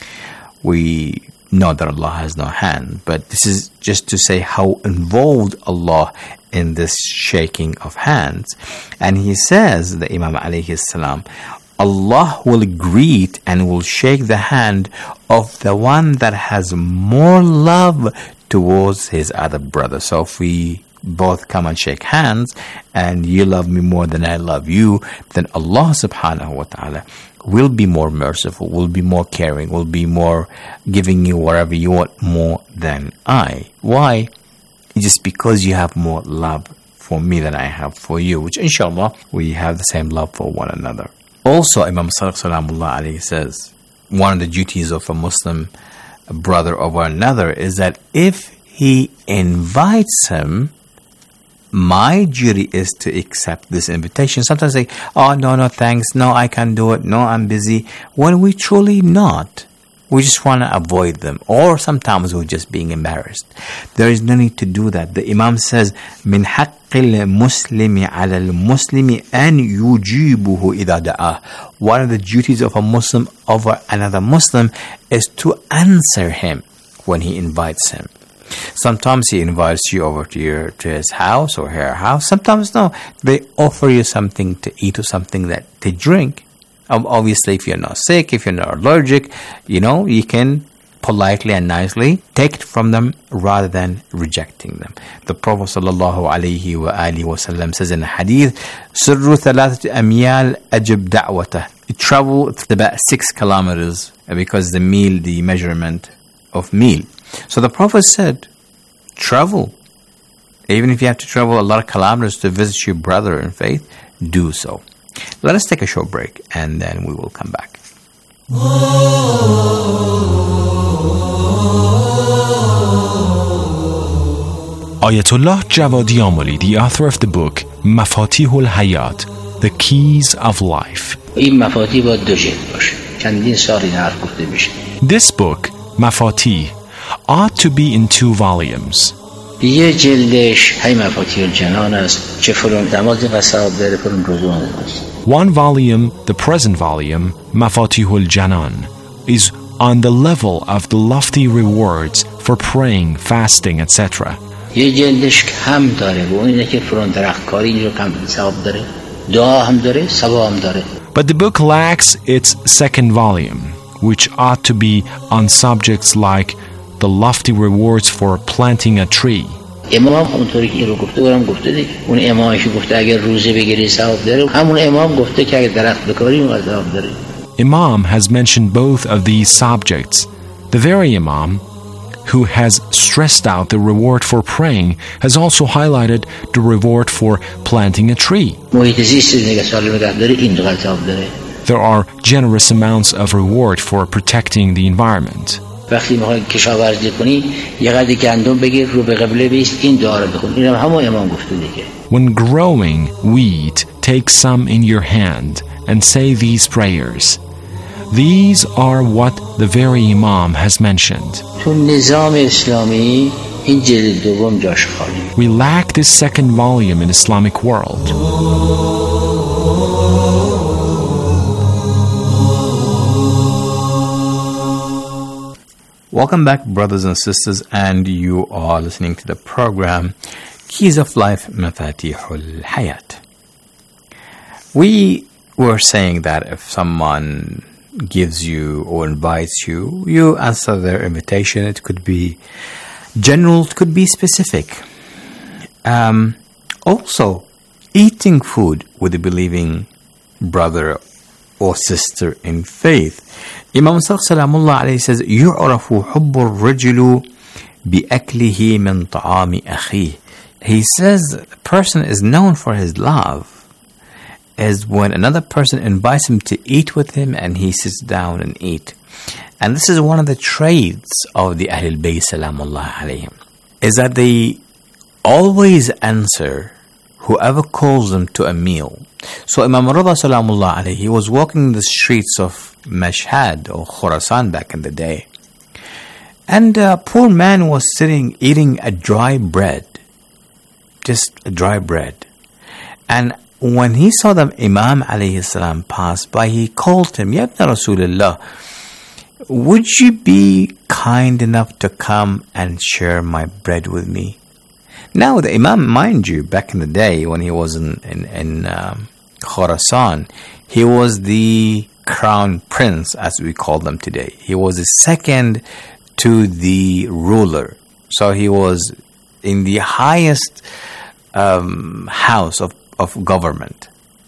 we know that Allah has no hand, but this is just to say how involved Allah in this shaking of hands. And he says, the Imam alayhi salam, Allah will greet and will shake the hand of the one that has more love towards his other brother. So if we both come and shake hands and you love me more than I love you, then Allah subhanahu wa ta'ala will be more merciful, will be more caring, will be more giving you whatever you want more than I. Why? Just because you have more love for me than I have for you, which inshallah we have the same love for one another. Also, Imam Sadiq salamullah alayhi says, one of the duties of a Muslim brother over another is that if he invites him, my duty is to accept this invitation. Sometimes say, oh, no, no, thanks. No, I can't do it. No, I'm busy. When we truly not, we just want to avoid them. Or sometimes we're just being embarrassed. There is no need to do that. The Imam says, من حق المسلم على المسلم أن يجيبه إذا دعاه. One of the duties of a Muslim over another Muslim is to answer him when he invites him. Sometimes he invites you over to your to his house or her house. Sometimes no, they offer you something to eat or something that to drink. Um, obviously, if you're not sick, if you're not allergic, you know, you can politely and nicely take it from them rather than rejecting them. The Prophet sallallahu alaihi wa alihi wasallam says in a hadith, "Sirru thalathati amyal ajib da'watah." It travels about six kilometers because the meal, the measurement of meal. So the Prophet said, travel. Even if you have to travel a lot of kilometers to visit your brother in faith, do so. Let us take a short break and then we will come back. Ayatollah Javadi Amoli, the author of the book Mafatihul Hayat, The Keys of Life. This book, Mafatih, ought to be in two volumes. One volume, the present volume, Mafatihul Janan, is on the level of the lofty rewards for praying, fasting, et cetera. But the book lacks its second volume, which ought to be on subjects like the lofty rewards for planting a tree. Imam has mentioned both of these subjects. The very Imam who has stressed out the reward for praying has also highlighted the reward for planting a tree. There are generous amounts of reward for protecting the environment. When growing wheat, take some in your hand and say these prayers. These are what the very Imam has mentioned. We lack this second volume in Islamic world. Welcome back, brothers and sisters, and you are listening to the program Keys of Life, Mafatihul Hayat. We were saying that if someone gives you or invites you, you answer their invitation. It could be general, it could be specific. Um, also, eating food with a believing brother or sister in faith. Imam Sadiq Salamullah alayhi says, يُعْرَفُ حُبُّ الرَّجُلُ بِأَكْلِهِ مِنْ طَعَامِ أَخِيهِ. He says a person is known for his love is when another person invites him to eat with him and he sits down and eat. And this is one of the traits of the Ahlul Bayt Salamullah alayhim, is that they always answer whoever calls them to a meal. So Imam Rida Salamullah alayhi, he was walking the streets of Mashhad or Khurasan back in the day. And a poor man was sitting eating a dry bread. Just a dry bread. And when he saw the Imam alayhi salam pass by, he called him, Ya Ibn Rasulullah, would you be kind enough to come and share my bread with me? Now, the Imam, mind you, back in the day when he was in, in, in um, Khurasan, he was the crown prince, as we call them today. He was the second to the ruler. So he was in the highest um, house of, of government.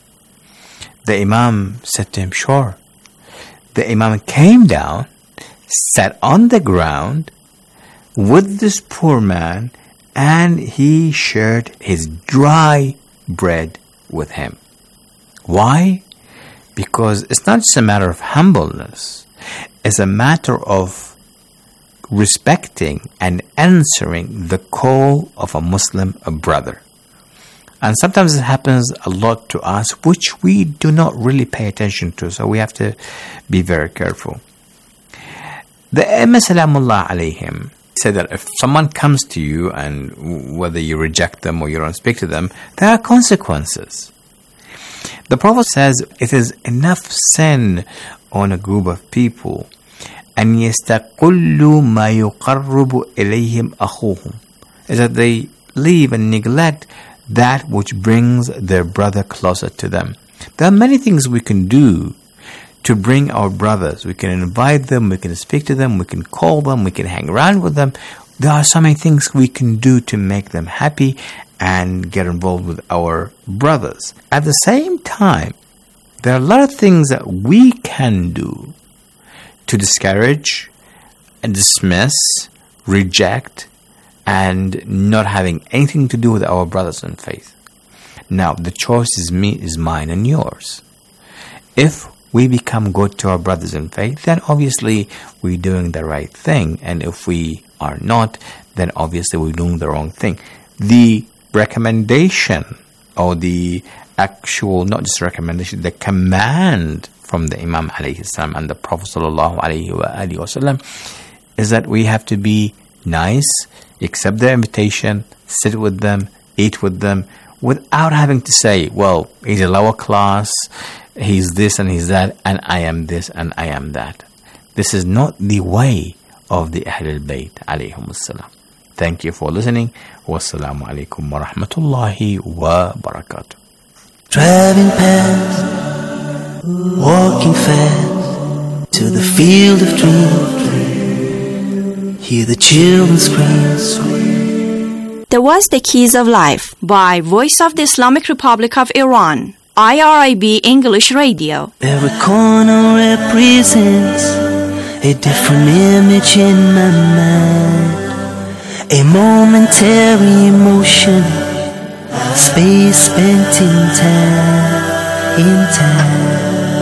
The Imam said to him, sure. The Imam came down, sat on the ground with this poor man, and he shared his dry bread with him. Why? Because it's not just a matter of humbleness. It's a matter of respecting and answering the call of a Muslim a brother. And sometimes it happens a lot to us, which we do not really pay attention to. So we have to be very careful. The Imam Salamullah alayhim said that if someone comes to you and whether you reject them or you don't speak to them, there are consequences. The Prophet says it is enough sin on a group of people أن يستقلوا ما يقرب إليهم أخوهم, is that they leave and neglect that which brings their brother closer to them. There are many things we can do to bring our brothers. We can invite them, we can speak to them, we can call them, we can hang around with them. There are so many things we can do to make them happy and get involved with our brothers. At the same time, there are a lot of things that we can do to discourage and dismiss, reject, and not having anything to do with our brothers in faith. Now, the choice is me, is mine and yours. If we become good to our brothers in faith, then obviously we're doing the right thing. And if we are not, then obviously we're doing the wrong thing. The recommendation, or the actual, not just recommendation, the command from the Imam alayhi salam and the Prophet sallallahu alayhi wa alihi wasallam is that we have to be nice, accept their invitation, sit with them, eat with them, without having to say, well, he's a lower class, he's this and he's that, and I am this and I am that. This is not the way of the Ahlul Bayt alayhum salam. Thank you for listening. Wassalamu alaikum wa rahmatullahi wa barakatuh. Driving past, walking fast to the field of dreams. Hear the children scream. That was The Keys of Life by Voice of the Islamic Republic of Iran, I R I B English Radio. Every corner represents a different image in my mind. A momentary emotion, space spent in time, in time.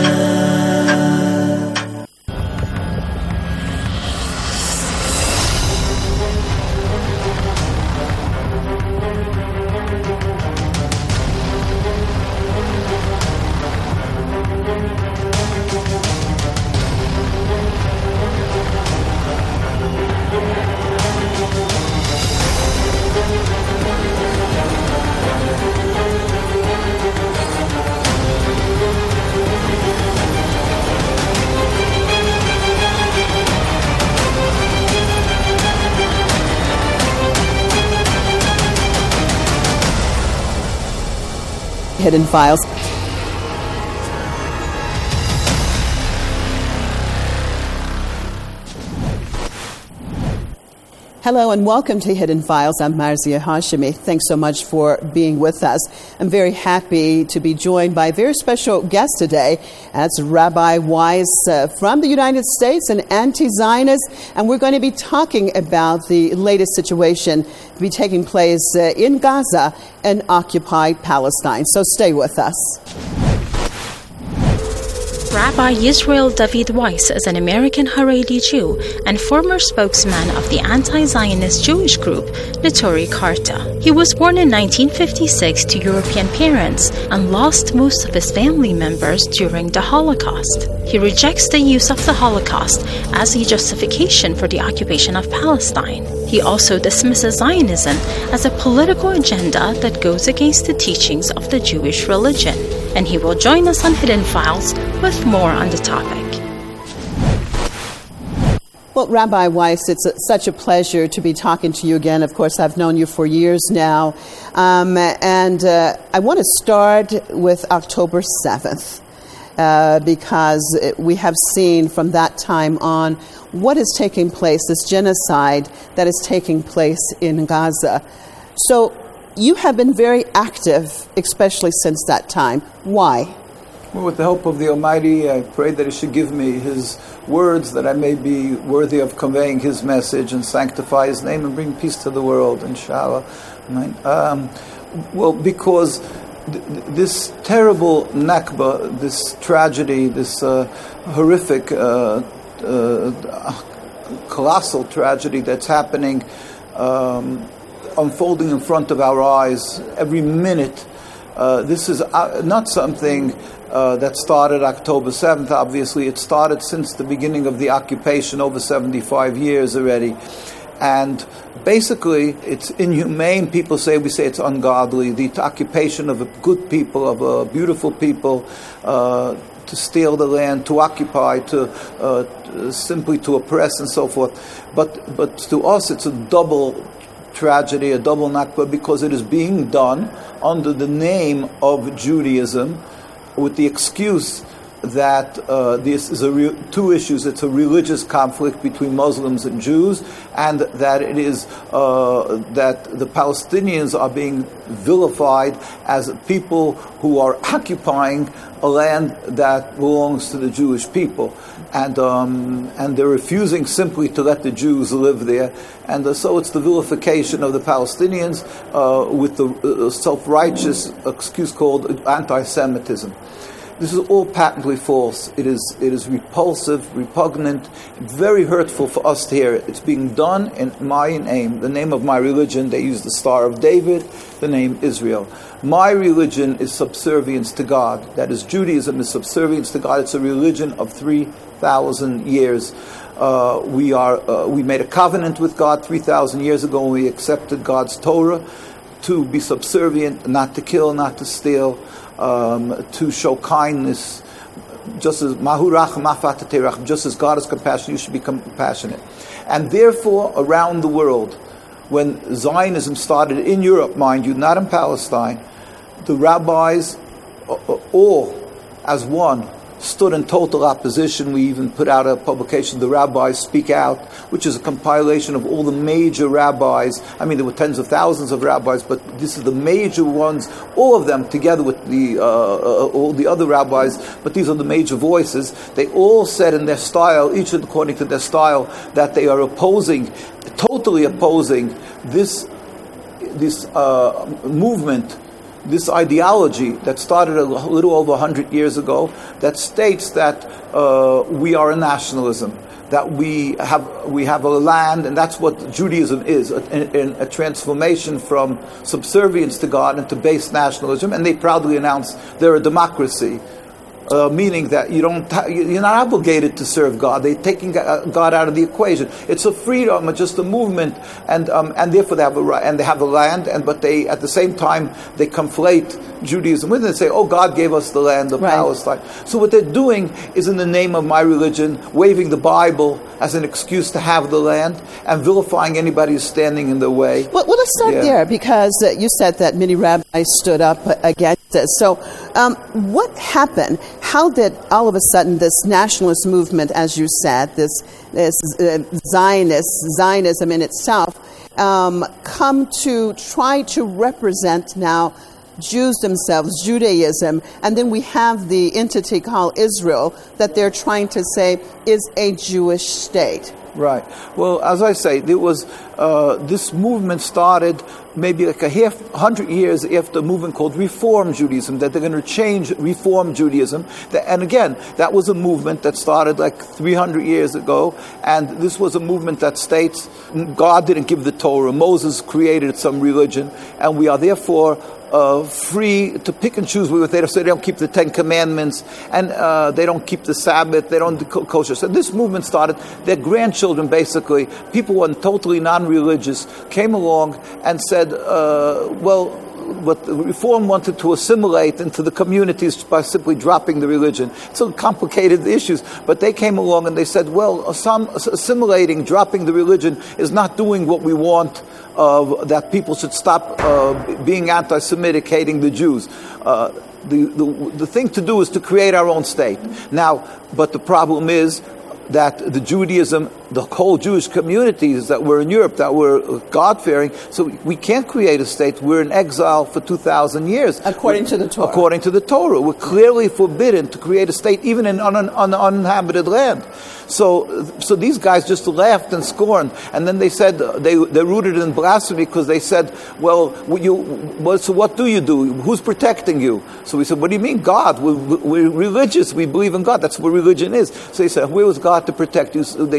Hidden Files. Hello and welcome to Hidden Files. I'm Marzia Hashemi. Thanks so much for being with us. I'm very happy to be joined by a very special guest today. That's Rabbi Weiss uh, from the United States, an anti-Zionist, and we're going to be talking about the latest situation to be taking place uh, in Gaza and occupied Palestine. So stay with us. Rabbi Yisrael David Weiss is an American Haredi Jew and former spokesman of the anti-Zionist Jewish group Neturei Karta. He was born in nineteen fifty-six to European parents and lost most of his family members during the Holocaust. He rejects the use of the Holocaust as a justification for the occupation of Palestine. He also dismisses Zionism as a political agenda that goes against the teachings of the Jewish religion. And he will join us on Hidden Files with more on the topic. Well, Rabbi Weiss, it's a, such a pleasure to be talking to you again. Of course, I've known you for years now. Um, and uh, I want to start with October seventh, uh, because we have seen from that time on what is taking place, this genocide that is taking place in Gaza. So you have been very active, especially since that time. Why? Well, with the help of the Almighty, I pray that He should give me His words, that I may be worthy of conveying His message and sanctify His name and bring peace to the world, inshallah. Um, well, because th- this terrible Nakba, this tragedy, this uh, horrific, uh, uh, colossal tragedy that's happening, um, unfolding in front of our eyes every minute, uh, this is uh, not something Uh, that started October seventh. Obviously, it started since the beginning of the occupation, over seventy-five years already. And basically, it's inhumane. People say, we say it's ungodly. The occupation of a good people, of a beautiful people, uh, to steal the land, to occupy, to uh, simply to oppress and so forth. But but to us it's a double tragedy, a double Nakba, because it is being done under the name of Judaism with the excuse that uh, this is a re- two issues. It's a religious conflict between Muslims and Jews, and that it is uh, that the Palestinians are being vilified as people who are occupying a land that belongs to the Jewish people, and um, and they're refusing simply to let the Jews live there, and uh, so it's the vilification of the Palestinians uh, with the uh, self-righteous excuse called anti-Semitism. This is all patently false. It is it is repulsive, repugnant, very hurtful for us to hear it. It's being done in my name, the name of my religion. They use the Star of David, the name Israel. My religion is subservience to God. That is, Judaism is subservience to God. It's a religion of three thousand years. Uh, we are uh, we made a covenant with God three thousand years ago when we accepted God's Torah to be subservient, not to kill, not to steal, Um, to show kindness, just as Mahurach Mafatatera, just as God is compassionate, you should become compassionate. And therefore, around the world, when Zionism started in Europe, mind you, not in Palestine, the rabbis, all as one, stood in total opposition. We even put out a publication, The Rabbis Speak Out, which is a compilation of all the major rabbis. I mean, there were tens of thousands of rabbis, but this is the major ones, all of them together with the uh, uh, all the other rabbis, but these are the major voices. They all said in their style, each according to their style, that they are opposing, totally opposing this, this uh, movement, this ideology that started a little over one hundred years ago, that states that uh, we are a nationalism, that we have we have a land, and that's what Judaism is, a, a, a transformation from subservience to God into base nationalism, and they proudly announce they're a democracy. Uh, meaning that you don't, ha- you're not obligated to serve God. They're taking God out of the equation. It's a freedom, it's just a movement, and um, and therefore they have a and they have a land. And but they at the same time they conflate Judaism with it and say, "Oh, God gave us the land of right. Palestine." So what they're doing is, in the name of my religion, waving the Bible as an excuse to have the land and vilifying anybody who's standing in the way. Well, well let's start yeah. there, because uh, you said that many rabbis stood up against this. So, um, what happened? How did all of a sudden this nationalist movement, as you said, this, this uh, Zionist, Zionism in itself, um, come to try to represent now Jews themselves, Judaism, and then we have the entity called Israel that they're trying to say is a Jewish state? Right. Well, as I say, there was uh, this movement started maybe like a half hundred years after a movement called Reform Judaism, that they're going to change Reform Judaism. And again, that was a movement that started like three hundred years ago, and this was a movement that states God didn't give the Torah, Moses created some religion, and we are therefore Uh, free to pick and choose with it. So they don't keep the Ten Commandments, and uh, they don't keep the Sabbath, they don't do kosher. So this movement started. Their grandchildren, basically, people who are totally non-religious, came along and said, uh, well, what the Reform wanted to assimilate into the communities by simply dropping the religion. It's a complicated issues, but they came along and they said, well, some assimilating, dropping the religion is not doing what we want, uh, that people should stop uh, being anti-Semitic, hating the Jews. Uh, the, the, the thing to do is to create our own state. Now, but the problem is that the Judaism, the whole Jewish communities that were in Europe, that were God-fearing, so we can't create a state. We're in exile for two thousand years. According to the Torah. According to the Torah. We're clearly forbidden to create a state, even in an un, un, uninhabited land. So so these guys just laughed and scorned. And then they said, they, they're rooted in blasphemy because they said, well, you, well, so what do you do? Who's protecting you? So we said, what do you mean, God? We're, we're religious. We believe in God. That's what religion is. So they said, where was God to protect you? So they, so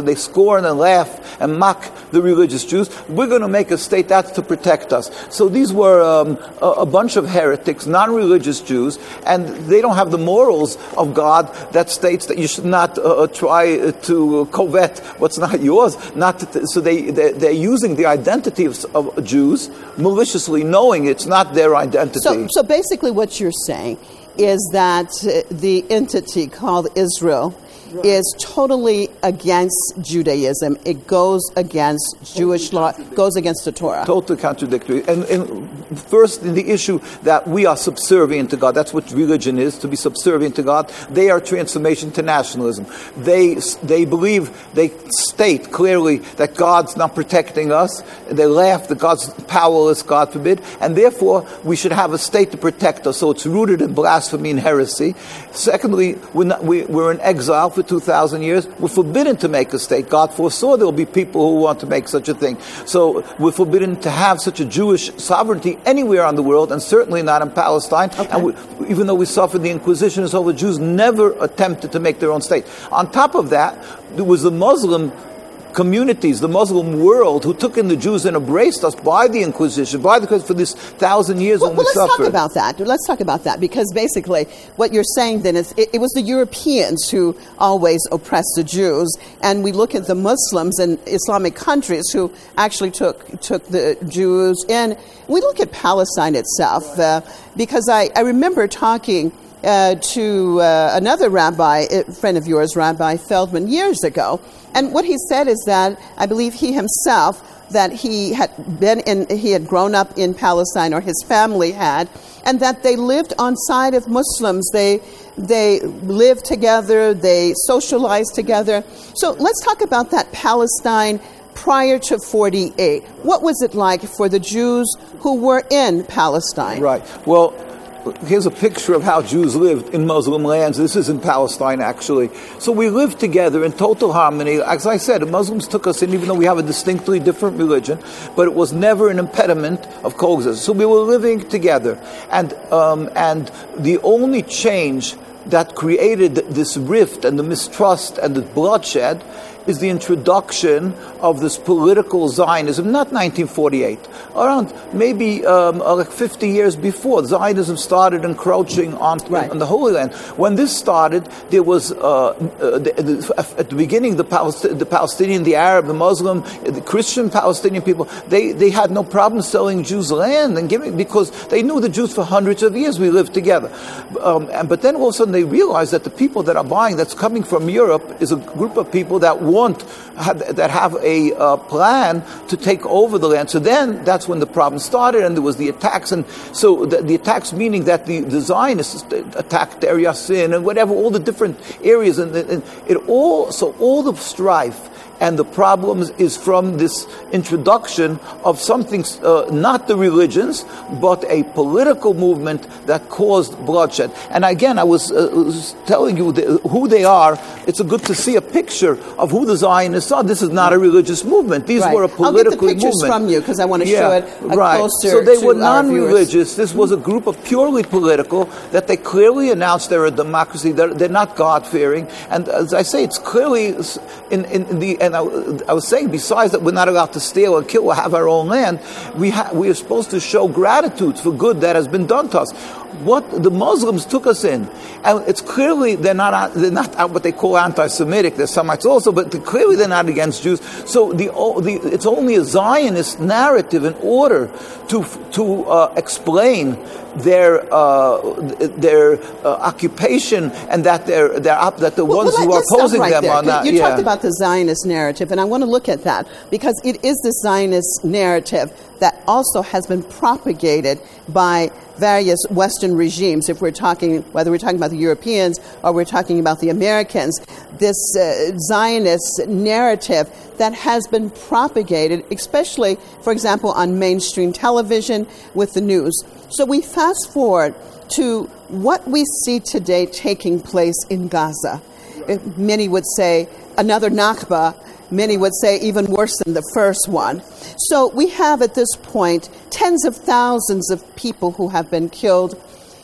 and they scorn and laugh and mock the religious Jews. We're going to make a state that's to protect us. So these were um, a, a bunch of heretics, non-religious Jews, and they don't have the morals of God that states that you should not uh, try to covet what's not yours. Not to, so they, they, they're using the identity of, of Jews maliciously, knowing it's not their identity. So, so basically what you're saying is that uh, the entity called Israel is totally against Judaism. It goes against Jewish law, goes against the Torah. Totally contradictory. And, and first, the issue that we are subservient to God. That's what religion is, to be subservient to God. They are transformation to nationalism. They they believe, they state clearly that God's not protecting us. They laugh that God's powerless, God forbid, and therefore we should have a state to protect us. So it's rooted in blasphemy and heresy. Secondly, we're, not, we, we're in exile for two thousand years. We're forbidden to make a state. God foresaw there will be people who want to make such a thing. So we're forbidden to have such a Jewish sovereignty anywhere on the world, and certainly not in Palestine. Okay. And we, even though we suffered the Inquisition and so, the Jews never attempted to make their own state. On top of that, there was the Muslim communities, the Muslim world, who took in the Jews and embraced us by the Inquisition, by the for this thousand years well, when well, we let's suffered. Let's talk about that. Let's talk about that, because basically what you're saying then is it, it was the Europeans who always oppressed the Jews, and we look at the Muslims in Islamic countries who actually took took the Jews in. We look at Palestine itself, uh, because I, I remember talking Uh, to uh, another rabbi, a friend of yours, Rabbi Feldman, years ago. And what he said is that, I believe he himself, that he had been in, he had grown up in Palestine, or his family had, and that they lived on side of Muslims. They they lived together, they socialized together. So let's talk about that Palestine prior to forty-eight. What was it like for the Jews who were in Palestine? Right. Well, here's a picture of how Jews lived in Muslim lands. This is in Palestine, actually. So we lived together in total harmony. As I said, the Muslims took us in, even though we have a distinctly different religion, but it was never an impediment of coexistence. So we were living together. And um, and the only change that created this rift and the mistrust and the bloodshed is the introduction of this political Zionism, not nineteen forty-eight, around maybe um, like fifty years before. Zionism started encroaching on, right. on the Holy Land. When this started, there was, uh, uh, the, the, at the beginning, the, Palest- the Palestinian, the Arab, the Muslim, the Christian Palestinian people, they, they had no problem selling Jews land and giving, because they knew the Jews for hundreds of years. We lived together. Um, and, but then all of a sudden they realized that the people that are buying, that's coming from Europe, is a group of people that want that have a uh, plan to take over the land. So then that's when the problem started, and there was the attacks. And so the, the attacks, meaning that the, the Zionists attacked Deir Yassin and whatever, all the different areas, and, and it all. So all the strife and the problems is from this introduction of something, uh, not the religions, but a political movement that caused bloodshed. And again, I was, uh, was telling you the, who they are. It's a good to see a picture of who the Zionists are. This is not a religious movement. These right. were a political movement. I'll get the pictures movement. from you, because I want to yeah, show it uh, right. closer So they to were our non-religious. This was a group of purely political, that they clearly announced they're a democracy. They're, they're not God-fearing. And as I say, it's clearly in, in, in the... And I, I was saying, besides that we're not allowed to steal or kill or have our own land, we ha- we are supposed to show gratitude for good that has been done to us. What the Muslims took us in, and it's clearly they're not they're not what they call anti-Semitic. They're Semites also, but clearly they're not against Jews. So the, the it's only a Zionist narrative in order to to uh, explain their uh, their uh, occupation, and that they're, they're up, that the well, ones well, who are opposing right them there. are not. You yeah. talked about the Zionist narrative, and I want to look at that, because it is the Zionist narrative that also has been propagated by various Western regimes. If we're talking, whether we're talking about the Europeans or we're talking about the Americans, this uh, Zionist narrative that has been propagated, especially, for example, on mainstream television with the news. So we fast forward to what we see today taking place in Gaza. Many would say another Nakba. Many would say even worse than the first one. So we have at this point tens of thousands of people who have been killed.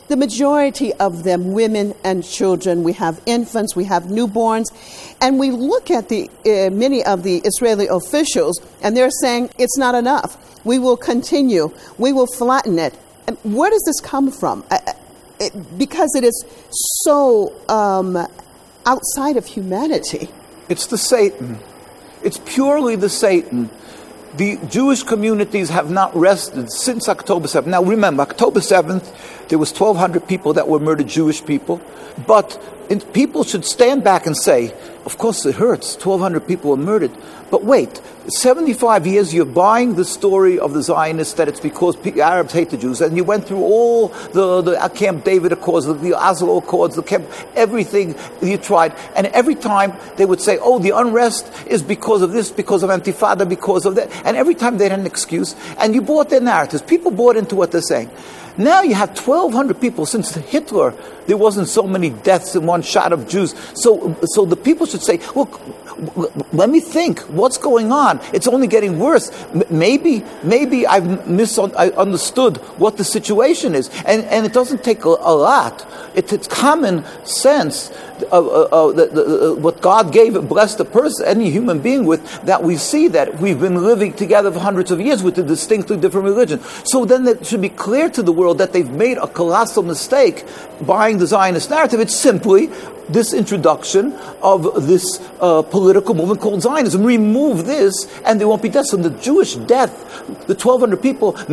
the majority of them women and children. We have infants, we have newborns, and we look at the uh, many of the Israeli officials, and they're saying it's not enough. We will continue. We will flatten it. And where does this come from? Uh, it, because it is so um, outside of humanity. It's the Satan. It's purely the Satan. The Jewish communities have not rested since October seventh. Now remember, October seventh, there was twelve hundred people that were murdered, Jewish people. But it, people should stand back and say, of course it hurts, twelve hundred people were murdered. But wait, seventy-five years you're buying the story of the Zionists that it's because Arabs hate the Jews. And you went through all the, the Camp David Accords, the, the Oslo Accords, the Camp, everything you tried. And every time they would say, oh, the unrest is because of this, because of Intifada, because of that. And every time they had an excuse. And you bought their narratives. People bought into what they're saying. Now you have twelve hundred people. Since Hitler, there wasn't so many deaths in one shot of Jews. So, so the people should say, look, let me think. What's going on? It's only getting worse. M- maybe, maybe I've misunderstood what the situation is, and and it doesn't take a, a lot. It, it's common sense. Uh, uh, uh, the, the, uh, what God gave, blessed a person, any human being with, that we see that we've been living together for hundreds of years with a distinctly different religion. So then it should be clear to the world that they've made a colossal mistake buying the Zionist narrative. It's simply this introduction of this uh, political movement called Zionism. Remove this and there won't be deaths. And the Jewish death, the twelve hundred people,